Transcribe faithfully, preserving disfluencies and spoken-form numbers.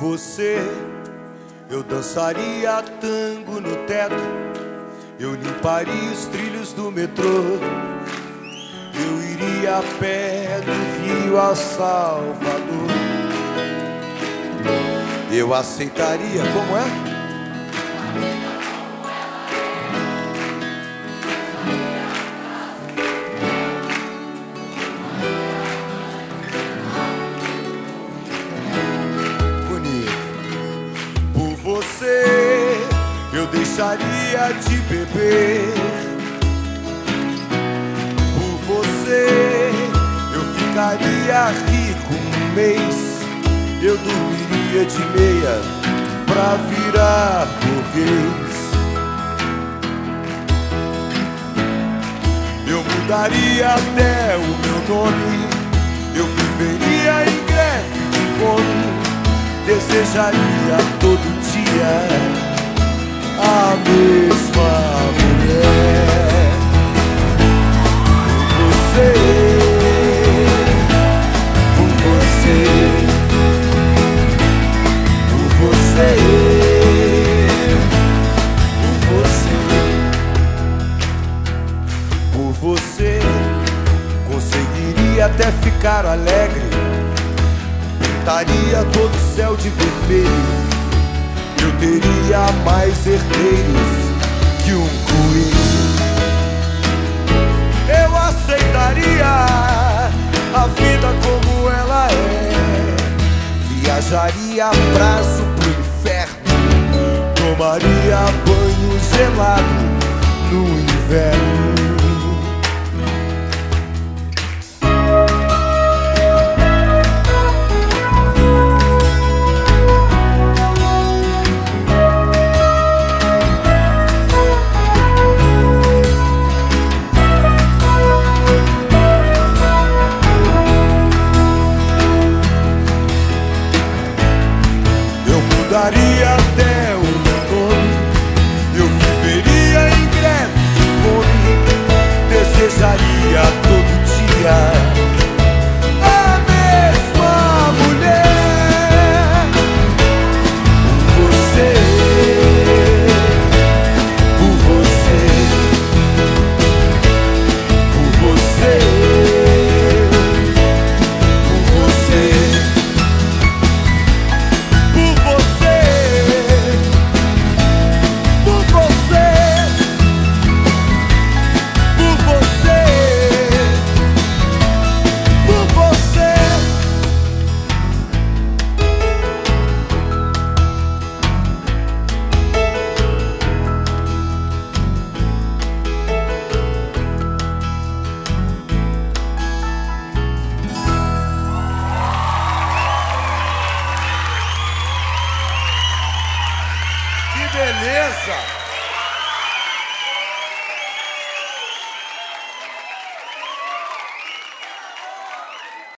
você, eu dançaria tango no teto, eu limparia os trilhos do metrô, eu iria a pé do Rio a Salvador. Eu aceitaria, como é? Você, eu deixaria de beber. Por você, eu ficaria rico um mês. Eu dormiria de meia pra virar burguês. Eu mudaria até o meu nome. Eu viveria em greve de fome. Desejaria todo dia a mesma mulher. Por você, por você, por você, por você, por você, conseguiria até ficar alegre. Pintaria todo o céu de vermelho. Eu teria mais herdeiros que um coelho. Eu aceitaria a vida como ela é. Viajaria a prazo pro inferno. Tomaria banho gelado no inverno. Daria até o meu nome. Eu viveria em greve de fome. Desejaria todo dia a mesma mulher. Por você, por você, por você, por você. Que beleza!